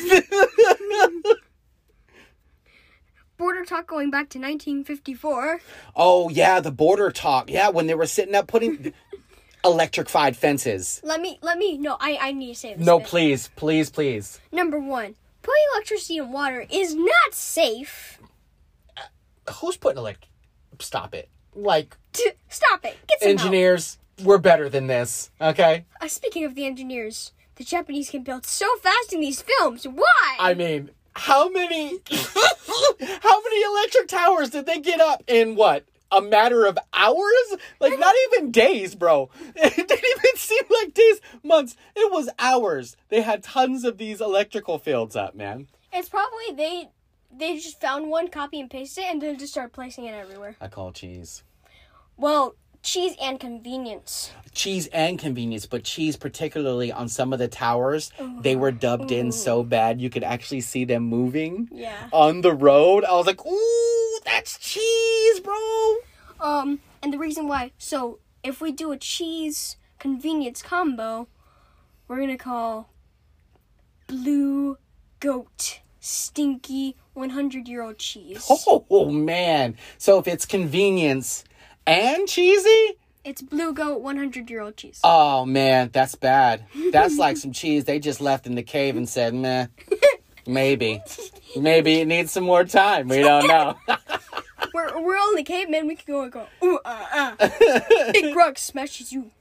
Border talk going back to nineteen fifty-four. Oh yeah, the border talk. Yeah, when they were sitting up putting electrified fences. Let me let me no. I I need to say this. No, bit. please, please, please. Number one, putting electricity in water is not safe. Who's putting elect? Stop it. Like T- Stop it. Get some help. engineers, we're better than this. Okay. Uh, speaking of the engineers, the Japanese can build so fast in these films. Why? I mean, how many how many electric towers did they get up in what? A matter of hours? Like not even days, bro. It didn't even seem like days, months. It was hours. They had tons of these electrical fields up, man. It's probably they they just found one, copy and paste it, and then just start placing it everywhere. I call cheese. Well, cheese and convenience. Cheese and convenience, but cheese particularly on some of the towers, they were dubbed in so bad you could actually see them moving Yeah. on the road. I was like, ooh, that's cheese, bro. Um, and the reason why, so if we do a cheese convenience combo, we're gonna call Blue Goat Stinky one hundred year old cheese. Oh, man. So if it's convenience and cheesy, It's Blue Goat one hundred year old cheese. Oh, man, that's bad. That's like some cheese they just left in the cave and said, meh, maybe. Maybe it needs some more time. We don't know. we're, we're only cavemen. We can go and go, ooh, uh, uh. Big rock smashes you.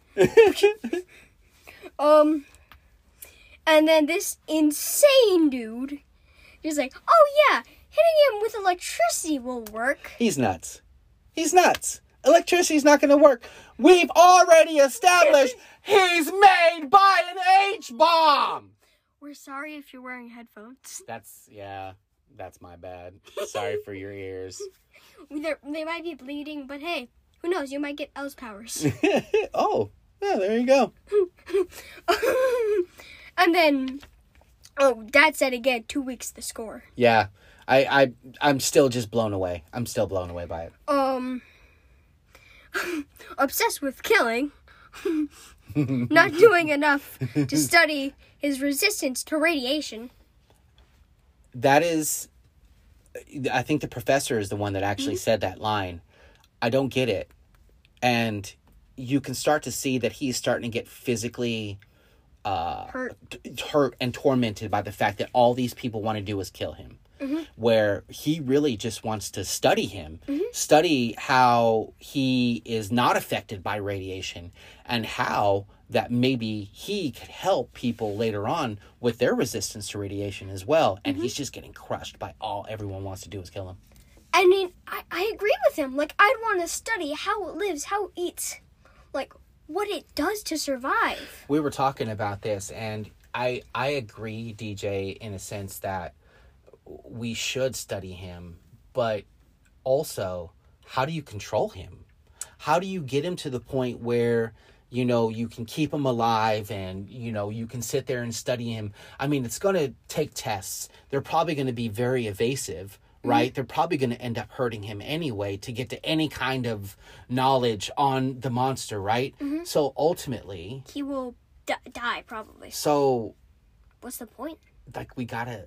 um, and then this insane dude is like, oh, yeah, hitting him with electricity will work. He's nuts. He's nuts. Electricity's not going to work. We've already established he's made by an H-bomb. We're sorry if you're wearing headphones. That's, yeah, that's my bad. Sorry for your ears. They're, they might be bleeding, but hey, who knows? You might get L's powers. Oh, yeah, there you go. And then, oh, Dad said again, two weeks the score. Yeah, I, I, I'm still just blown away. I'm still blown away by it. Um... Obsessed with killing, not doing enough to study his resistance to radiation. That is, I think the professor is the one that actually mm-hmm. said that line. I don't get it. And you can start to see that he's starting to get physically uh, hurt. T- hurt and tormented by the fact that all these people want to do is kill him. Mm-hmm. Where he really just wants to study him, mm-hmm. study how he is not affected by radiation and how that maybe he could help people later on with their resistance to radiation as well. And mm-hmm. he's just getting crushed by all everyone wants to do is kill him. I mean, I, I agree with him. Like, I'd want to study how it lives, how it eats, like, what it does to survive. We were talking about this, and I I agree, D J, in a sense that we should study him, but also, how do you control him? How do you get him to the point where, you know, you can keep him alive and, you know, you can sit there and study him? I mean, it's going to take tests. They're probably going to be very evasive, right? Mm-hmm. They're probably going to end up hurting him anyway to get to any kind of knowledge on the monster, right? Mm-hmm. So ultimately... He will d- die, probably. So... What's the point? Like, we gotta...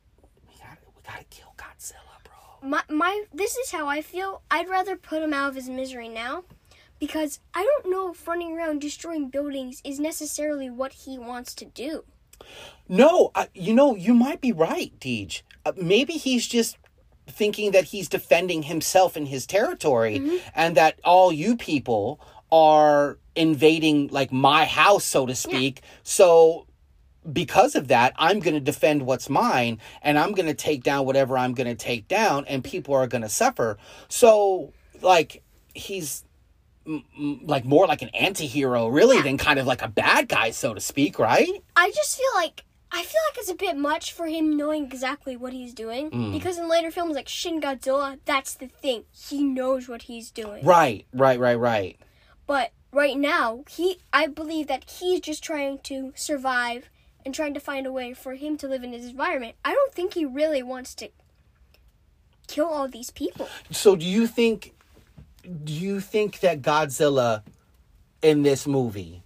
Gotta kill Godzilla, bro. My, my, this is how I feel. I'd rather put him out of his misery now, because I don't know if running around destroying buildings is necessarily what he wants to do. No, uh, you know, you might be right, Deej. Uh, maybe he's just thinking that he's defending himself in his territory, mm-hmm. and that all you people are invading, like, my house, so to speak. Yeah. So... because of that, I'm going to defend what's mine, and I'm going to take down whatever I'm going to take down, and people are going to suffer. So, like, he's, m- m- like, more like an anti-hero, really, yeah. than kind of like a bad guy, so to speak, right? I just feel like, I feel like it's a bit much for him knowing exactly what he's doing, mm. because in later films like Shin Godzilla, that's the thing. He knows what he's doing. Right, right, right, right. But right now, he, I believe that he's just trying to survive and trying to find a way for him to live in his environment. I don't think he really wants to kill all these people. So do you think, do you think that Godzilla in this movie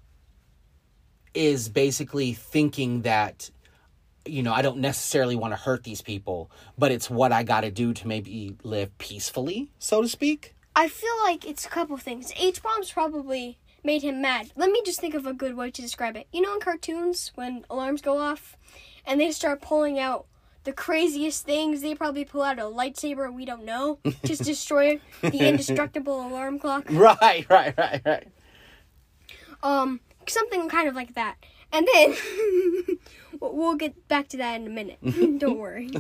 is basically thinking that, you know, I don't necessarily want to hurt these people, but it's what I got to do to maybe live peacefully, so to speak? I feel like it's a couple things. H-bombs probably made him mad. Let me just think of a good way to describe it. You know in cartoons, when alarms go off, and they start pulling out the craziest things, they probably pull out a lightsaber, we don't know, just destroy the indestructible alarm clock. Right, right, right, right. Um, something kind of like that. And then, we'll get back to that in a minute. Don't worry.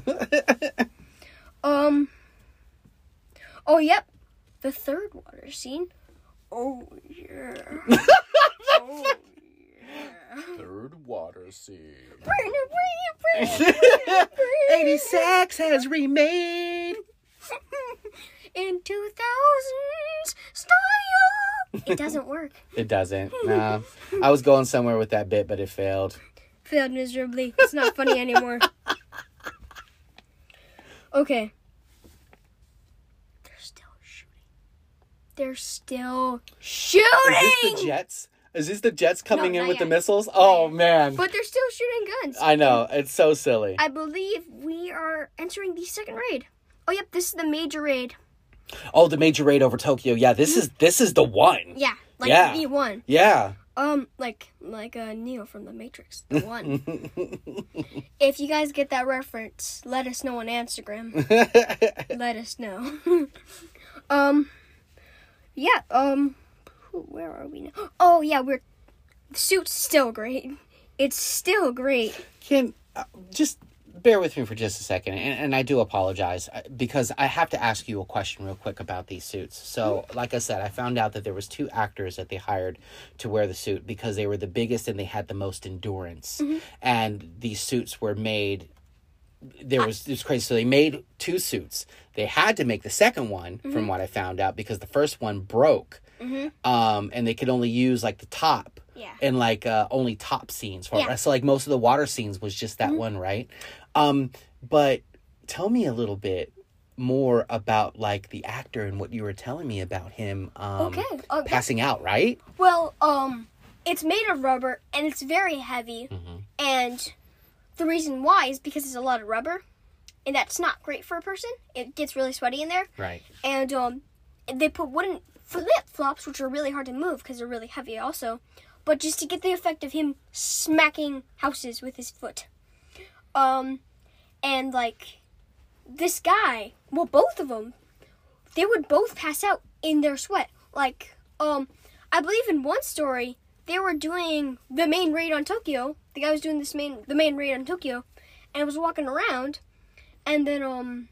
um, oh, yep. The third water scene. Oh, yeah. Oh, yeah. Third water scene. eighty-six has remade. In two thousands style. It doesn't work. It doesn't. No. I was going somewhere with that bit, but it failed. Failed miserably. It's not funny anymore. Okay. They're still shooting. Is this the jets? Is this the jets coming no, in with yet. the missiles? Oh, man. But they're still shooting guns. I know. It's so silly. I believe we are entering the second raid. Oh, yep. This is the major raid. Oh, the major raid over Tokyo. Yeah, this is this is the one. Yeah, like Yeah. the one. Yeah. Um, like like uh, Neo from the Matrix, the one. If you guys get that reference, let us know on Instagram. Let us know. um, yeah. Um, where are we now? Oh yeah, we're suit's still great. It's still great. Can uh, just bear with me for just a second, and, and I do apologize uh, because I have to ask you a question real quick about these suits. So, like I said, I found out that there was two actors that they hired to wear the suit because they were the biggest and they had the most endurance. Mm-hmm. And these suits were made. There was it was crazy. So they made two suits. They had to make the second one, mm-hmm. from what I found out, because the first one broke, mm-hmm. um, and they could only use like the top. Yeah. And like uh, only top scenes for Yeah. it. So like most of the water scenes was just that Mm-hmm. one, right? Um, but tell me a little bit more about like the actor and what you were telling me about him um Okay. Uh, passing out, right? Well, um, it's made of rubber and it's very heavy, Mm-hmm. and the reason why is because it's a lot of rubber, and that's not great for a person. It gets really sweaty in there, Right. and um, they put wooden flip flops, which are really hard to move because they're really heavy, also. But just to get the effect of him smacking houses with his foot, um, and like this guy, well, both of them, they would both pass out in their sweat. Like, um, I believe in one story they were doing the main raid on Tokyo. The guy was doing this main the main raid on Tokyo, and was walking around, and then um,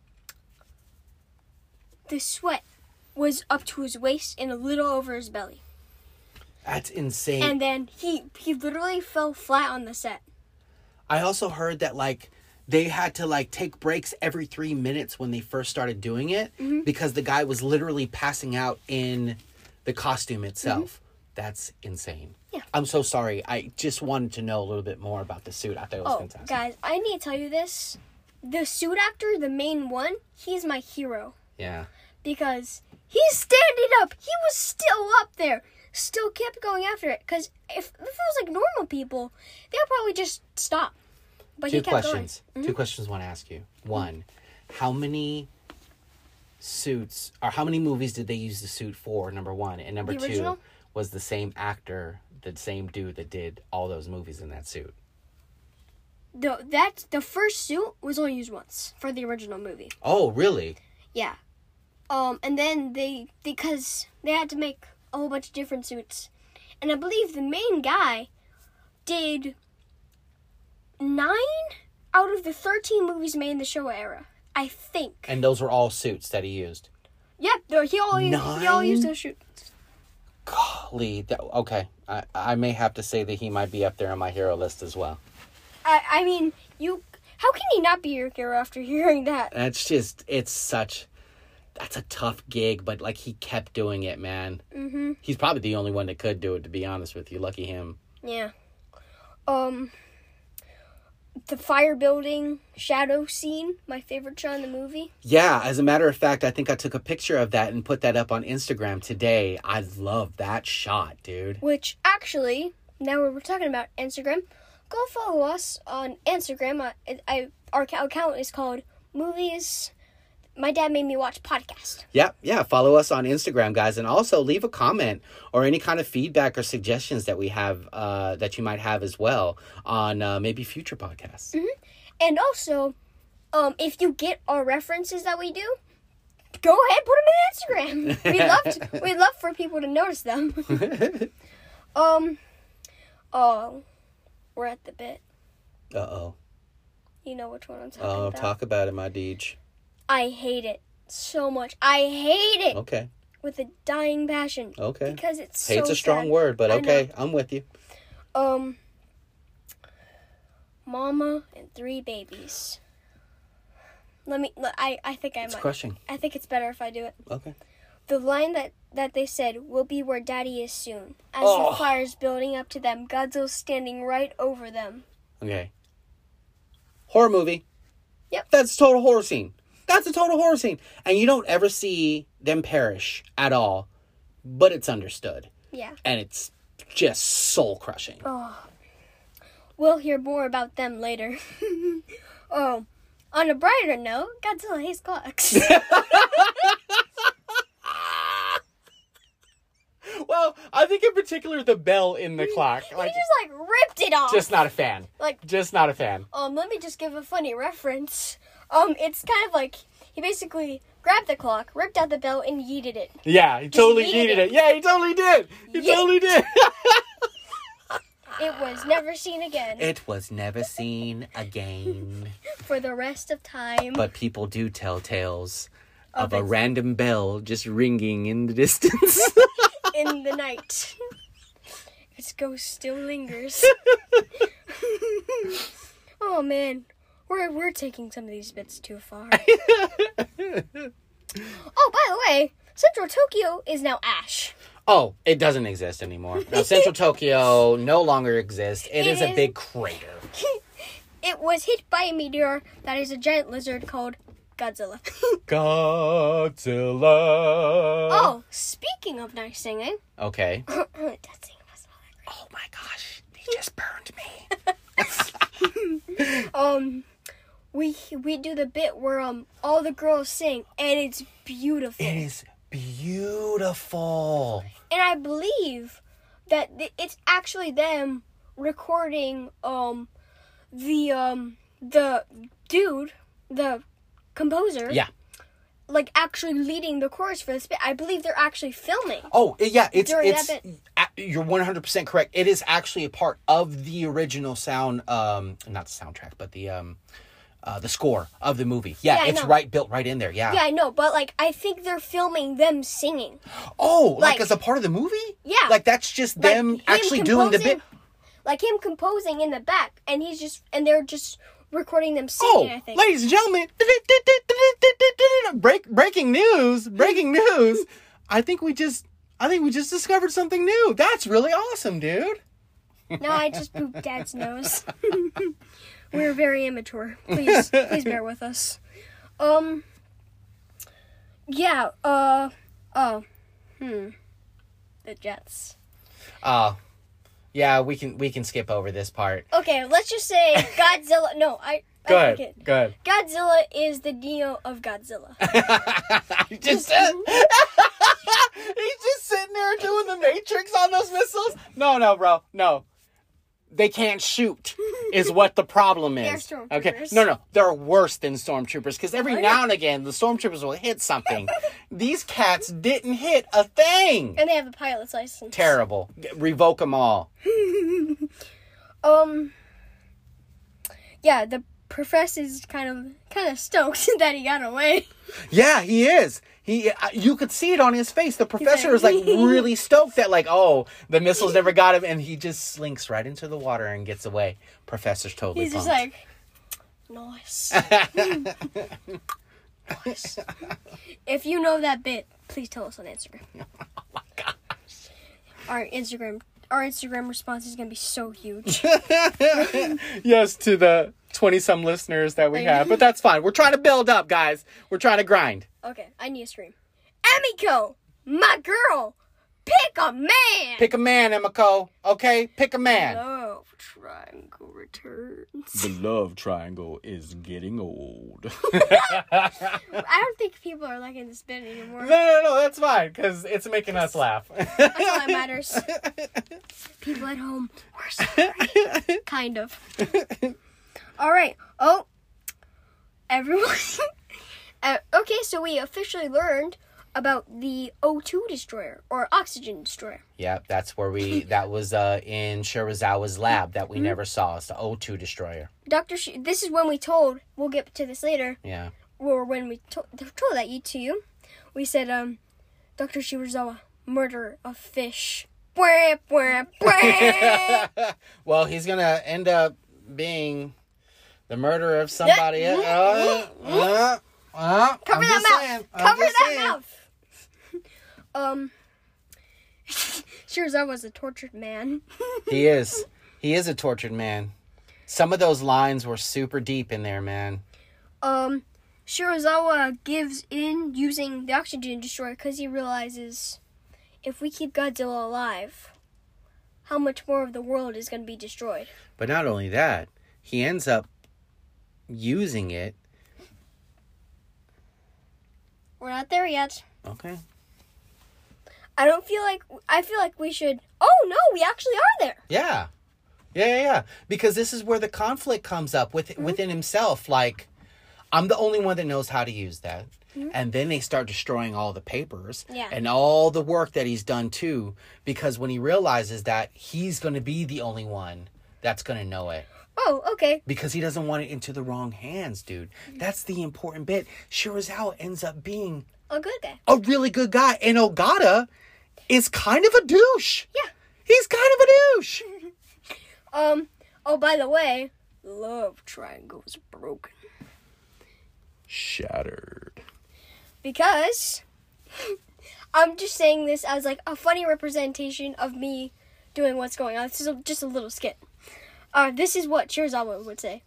the sweat was up to his waist and a little over his belly, That's insane. and then he he literally fell flat on the set. I also heard that like they had to like take breaks every three minutes when they first started doing it Mm-hmm. because the guy was literally passing out in the costume itself. That's insane. Yeah. I'm so sorry. I just wanted to know a little bit more about the suit. I thought it was Oh, fantastic. guys, I need to tell you this. The suit actor, the main one, he's my hero. Yeah. Because he's standing up. He was still up there. Still kept going after it. Because if, if it was like normal people, they would probably just stop. But Two he kept questions. going. Two questions I want to ask you. One, how many suits, or how many movies did they use the suit for, number one? And number The two, original? was the same actor, the same dude that did all those movies in that suit? The, that, the first suit was only used once for the original movie. Oh, really? Yeah. Um, and then they, because they had to make a whole bunch of different suits. And I believe the main guy did nine out of the thirteen movies made in the Showa era. I think. And those were all suits that he used? Yeah, they're- he all, used, he all used Nine? those suits. Golly. That, okay. I, I may have to say that he might be up there on my hero list as well. I, I mean, you, how can he not be your hero after hearing that? That's just, it's such, that's a tough gig, but like he kept doing it, man. Mm-hmm. He's probably the only one that could do it, to be honest with you. Lucky him. Yeah. Um, the fire building shadow scene, my favorite shot in the movie. Yeah, as a matter of fact, I think I took a picture of that and put that up on Instagram today. I love that shot, dude. Which actually, now we're talking about Instagram, go follow us on Instagram. I, I, our account is called Movies My Dad Made Me Watch Podcast. Yeah, yeah. Follow us on Instagram, guys, and also leave a comment or any kind of feedback or suggestions that we have, uh, that you might have as well on uh, maybe future podcasts. Mm-hmm. And also, um, if you get our references that we do, go ahead, put them in Instagram. We'd love to, we'd love for people to notice them. um, oh, we're at the bit. Uh oh. You know which one I'm talking Oh, about. talk about it, my Deej. I hate it so much. I hate it Okay. with a dying passion. Okay. Because it's so Hate's a strong sad. word, but I okay, I'm with you. Um, Mama and Three Babies. Let me. I. I think I It's might. crushing. I think it's better if I do it. Okay. The line that that they said, "We'll be where Daddy is soon." As Oh. the fire's building up to them, Godzilla's standing right over them. Okay. Horror movie. Yep. That's a total horror scene. That's a total horror scene. And you don't ever see them perish at all, but it's understood. Yeah. And it's just soul crushing. Oh. We'll hear more about them later. Oh. On a brighter note, Godzilla hates clocks. think in particular the bell in the clock. He Like, just like ripped it off. just not a fan. Like, Just not a fan. um, let me just give a funny reference. Um, it's kind of like he basically grabbed the clock, ripped out the bell, and yeeted it. Yeah, he totally yeeted needed it. it. Yeah, he totally did. He Yeet. totally did. It was never seen again It was never seen again. for the rest of time. But people do tell tales of Of a it. random bell just ringing in the distance. In the night, its ghost still lingers. Oh man, we're we're taking some of these bits too far. Oh, by the way, Central Tokyo is now ash. Oh, it doesn't exist anymore. Now, Central Tokyo no longer exists. it It is, a is- big crater. It was hit by a meteor that is a giant lizard called Godzilla. Godzilla. Oh, speaking of nice singing, Okay. that singing was Oh my gosh, he just burned me. um, we we do the bit where um all the girls sing and it's beautiful. It is beautiful. And I believe that th- it's actually them recording um the um the dude, the composer. Yeah. Like actually leading the chorus for this bit. I believe they're actually filming. Oh, yeah, it's During it's that bit. a- you're one hundred percent correct. It is actually a part of the original sound um not the soundtrack, but the um uh the score of the movie. Yeah, Yeah, I it's know. right built right in there. Yeah. Yeah, I know, but like I think they're filming them singing. Oh, like, Like- as a part of the movie? Yeah. Like that's just Like, them him actually doing the bit. composing- Like him composing in the back, and he's just and they're just recording them Oh, singing. I think. ladies and gentlemen, break breaking news, breaking news. I think we just I think we just discovered something new. That's really awesome, dude. No, I just pooped Dad's nose. We're very immature. Please, please bear with us. Um. Yeah. Uh. Oh. Hmm. The Jets. Oh. Yeah, we can we can skip over this part. Okay, let's just say Godzilla. No, I. I Good. think it- Good. Godzilla is the Neo of Godzilla. He just said he's just sitting there doing the Matrix on those missiles. No, no, bro. No. They can't shoot is what the problem is. They're Okay. stormtroopers. No, no. They're worse than stormtroopers because every Oh, yeah. now and again the stormtroopers will hit something. These cats didn't hit a thing. And they have a pilot's license. Terrible. Revoke them all. Um. Yeah, the professor's kind of kind of stoked that he got away. Yeah, he is. He, uh, you could see it on his face. The professor is like- like really stoked that, like, oh, the missiles never got him, and he just slinks right into the water and gets away. Professor's totally He's just pumped. like, nice. Nice. If you know that bit, please tell us on Instagram. Oh my gosh. Our Instagram, our Instagram response is gonna be so huge. Yes, to the twenty-some listeners that we have, but that's fine. We're trying to build up, guys. We're trying to grind. Okay, I need a stream. Emiko, my girl, pick a man. Pick a man, Emiko. Okay? Pick a man. Love triangle returns. The love triangle is getting old. I don't think people are liking this bit anymore. No, no, no, that's fine, because it's making us laugh. That's all that matters. People at home, we're sorry. Kind of. All right. Oh, everyone. uh, okay, so we officially learned about the O two destroyer or oxygen destroyer. Yeah, that's where we, that was uh, in Shirazawa's lab that we never saw. It's the O two destroyer. Doctor Sh- this is when we told, we'll get to this later, Yeah. or when we to- told that you to you, we said, um, Doctor Shirazawa, murder of fish. Bwah, bwah, bwah. Well, he's going to end up being the murderer of somebody else. Uh, uh, uh, Cover I'm that just mouth. saying. I'm Cover just that saying. mouth. Um, Shirazawa's a tortured man. He is. He is a tortured man. Some of those lines were super deep in there, man. Um, Shirazawa gives in using the oxygen destroyer because he realizes if we keep Godzilla alive, how much more of the world is going to be destroyed. But not only that, he ends up using it. We're not there yet. Okay. I don't feel like, I feel like we should, oh no, we actually are there. Yeah. Yeah, yeah, yeah. Because this is where the conflict comes up with, mm-hmm. within himself. Like, I'm the only one that knows how to use that. Mm-hmm. And then they start destroying all the papers yeah. and all the work that he's done too. Because when he realizes that he's going to be the only one that's going to know it. Oh, okay. Because he doesn't want it into the wrong hands, dude. That's the important bit. Shirazawa ends up being a good guy. A really good guy. And Ogata is kind of a douche. Yeah. He's kind of a douche. um, oh, by the way, love triangle is broken. Shattered. Because I'm just saying this as like a funny representation of me doing what's going on. This is a, just a little skit. Uh, this is what Shirazawa would say.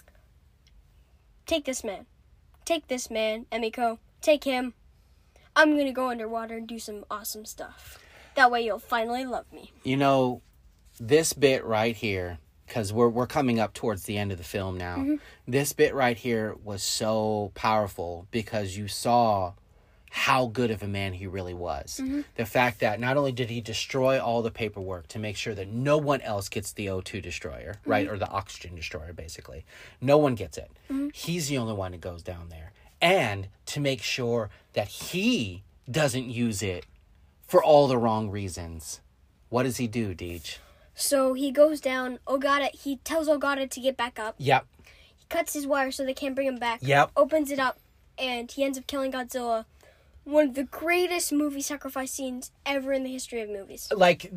Take this man. Take this man, Emiko. Take him. I'm going to go underwater and do some awesome stuff. That way you'll finally love me. You know, this bit right here, because we're, we're coming up towards the end of the film now. Mm-hmm. This bit right here was so powerful because you saw how good of a man he really was. Mm-hmm. The fact that not only did he destroy all the paperwork to make sure that no one else gets the O two destroyer, mm-hmm. right? Or the oxygen destroyer, basically. No one gets it. Mm-hmm. He's the only one that goes down there. And to make sure that he doesn't use it for all the wrong reasons. What does he do, Deej? So he goes down, Ogata, he tells Ogata to get back up. Yep. He cuts his wire so they can't bring him back. Yep. Opens it up, and he ends up killing Godzilla. One of the greatest movie sacrifice scenes ever in the history of movies. Like,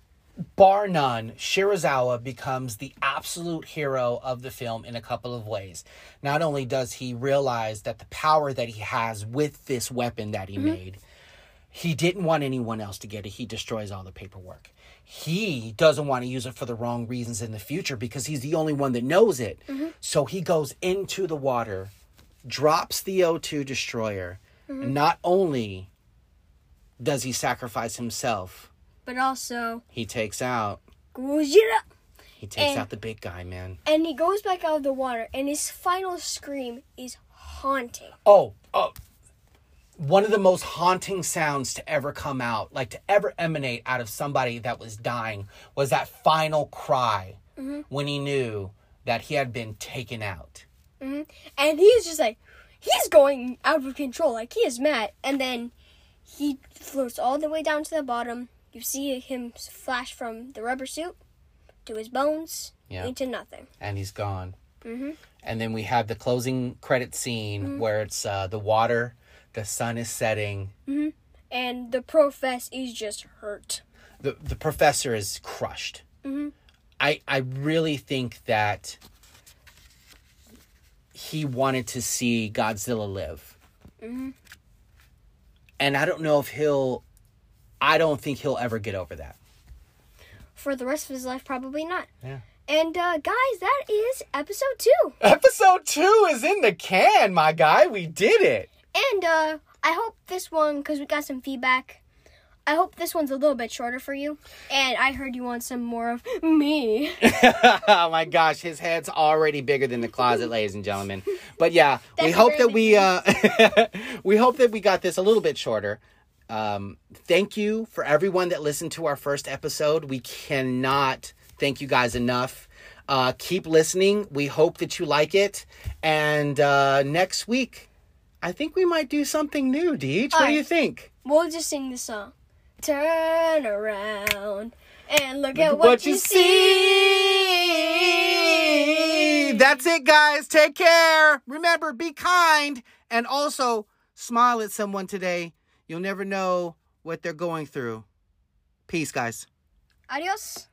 bar none, Shirazawa becomes the absolute hero of the film in a couple of ways. Not only does he realize that the power that he has with this weapon that he mm-hmm. made, he didn't want anyone else to get it. He destroys all the paperwork. He doesn't want to use it for the wrong reasons in the future because he's the only one that knows it. Mm-hmm. So he goes into the water, drops the O two destroyer. Mm-hmm. Not only does he sacrifice himself, but also he takes out Gojira. He takes and, out the big guy, man. And he goes back out of the water, and his final scream is haunting. Oh, oh. One of the most haunting sounds to ever come out, like to ever emanate out of somebody that was dying, was that final cry mm-hmm. when he knew that he had been taken out. Mm-hmm. And he's just like, he's going out of control. Like, he is mad. And then he floats all the way down to the bottom. You see him flash from the rubber suit to his bones yeah. into nothing. And he's gone. Mm-hmm. And then we have the closing credit scene mm-hmm. where it's uh, the water, the sun is setting. Mm-hmm. And the professor is just hurt. The, the professor is crushed. Mm-hmm. I, I really think that he wanted to see Godzilla live. Mm-hmm. And I don't know if he'll... I don't think he'll ever get over that. For the rest of his life, probably not. Yeah. And, uh, guys, that is episode two. Episode two is in the can, my guy. We did it. And, uh, I hope this one, because we got some feedback, I hope this one's a little bit shorter for you. And I heard you want some more of me. Oh my gosh, his head's already bigger than the closet, ladies and gentlemen. But yeah, That's we hope that really we uh we hope that we got this a little bit shorter. Um thank you for everyone that listened to our first episode. We cannot thank you guys enough. Uh keep listening. We hope that you like it. And uh next week, I think we might do something new, Deej. What right. do you think? We'll just sing the song. Turn around and look, look at what, what you, you see. see. That's it, guys. Take care. Remember, be kind. And also, smile at someone today. You'll never know what they're going through. Peace, guys. Adios.